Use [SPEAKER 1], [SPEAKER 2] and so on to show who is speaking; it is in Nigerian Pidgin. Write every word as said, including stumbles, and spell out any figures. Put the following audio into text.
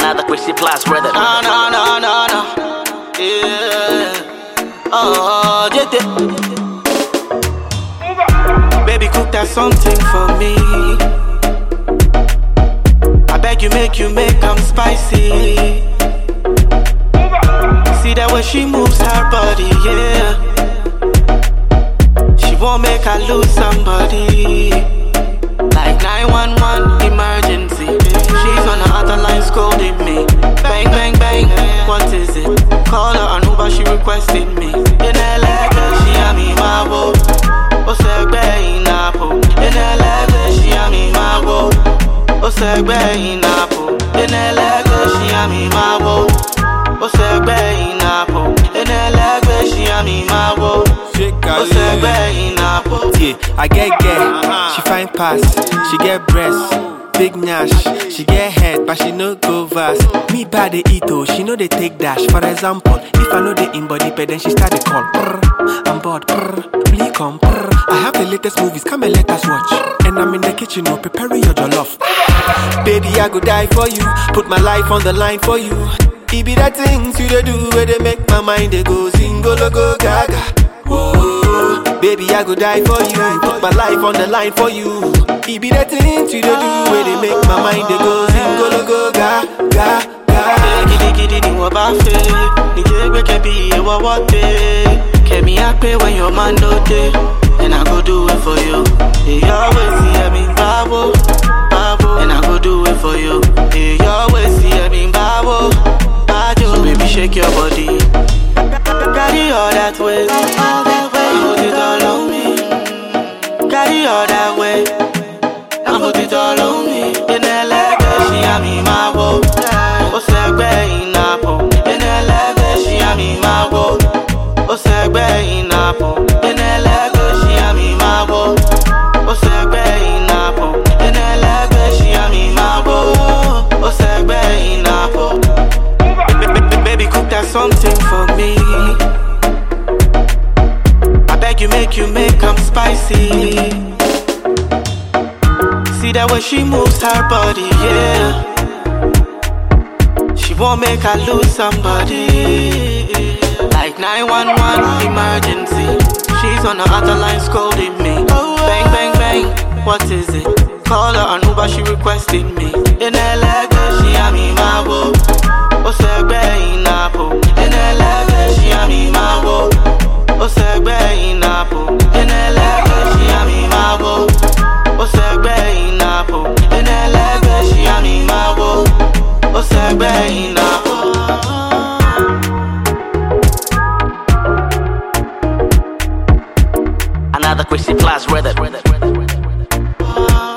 [SPEAKER 1] Another Chrissy Plus brother.
[SPEAKER 2] No, no, no, no, no. Yeah. Oh, J T. Baby, cook that something for me. I beg you, make you make them spicy. See that way she moves her body, yeah. She won't make her lose somebody. Like nine one one emergency. She's on the other line scolding me. Bang, bang, bang, what is it? Call her on Uber, she requested me. In L A, she a me my wo. Osegbe inapo. In L A, she a me my wo. Osegbe inapo. In L A, she a me my wo. Osegbe inapo. In L A, she a me my wo. Osegbe inapo.
[SPEAKER 3] Yeah, I get get. She fine pass. She get breasts. Big nyash, she get head, but she no go fast. Me bad they eat oh, she know they take dash. For example, if I know they in body pay, then she start to call. Prr, I'm bored, prr, please come. Prr. I have the latest movies, come and let us watch. And I'm in the kitchen, oh, preparing your jollof. Baby, I go die for you, put my life on the line for you. It be that things you they do where they make my mind they go sing, go, go, gaga. Whoa, baby, I go die for you, put my life on the line for you. It be that things you they do where they make my mind they go sing, go, go, ga, ga, ga.
[SPEAKER 2] Giddy, giddy, ni wa ba fe. Ni jegbe kebi e wa wate. Kemi akpe when your man do day, and I go do it for you. Hey, you always see me babo, babo, and I go do it for you. Hey, you always see me babo, babo. So baby, shake your body. Carry all that way, all that way. Put it all on me. Carry all that way. I put it all on me. In L A, she a me my wo. Osegbe inapo. In L A, she a me my wo. Osegbe inapo. In L A, she a me my wo. Osegbe inapo. In L A, she a me my wo. Osegbe inapo. Baby, cook that something for me. I beg you, make you make them spicy. See that way she moves her body, yeah. She won't make her lose somebody. Like nine one one emergency. She's on the other line scolding me. Bang, bang, bang, what is it? Call her on Uber, she requested me. In L A, she a me my wo. Osegbe inapo. In L A, she a me my wo. Osegbe inapo. In L A, she a me my wo. Osegbe inapo. In L A, she a me my wo. Osegbe inapo.
[SPEAKER 1] Another Chrissy Plus brother.